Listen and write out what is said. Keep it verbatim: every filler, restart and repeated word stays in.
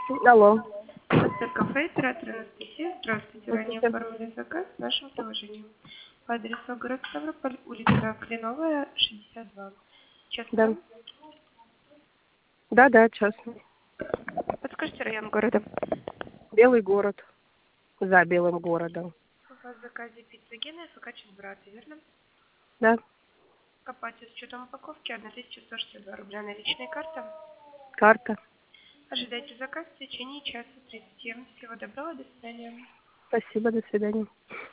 Алло. Мастер кафе, оператор Анастасия. Здравствуйте. Ранее Здравствуйте. оформили заказ в нашем приложении. По адресу город Ставрополь, улица Кленовая, шестьдесят два. Да. Часто. Да, да, частный. Подскажите район города. Белый город. За белым городом. У вас в заказе пицца Гена и фокаччо брата, верно? Да. Оплате с учетом упаковки тысяча сто шестьдесят два рубля наличная карта. Карта. Ожидайте заказ в течение часа тридцати. Всего доброго, до свидания. Спасибо, до свидания.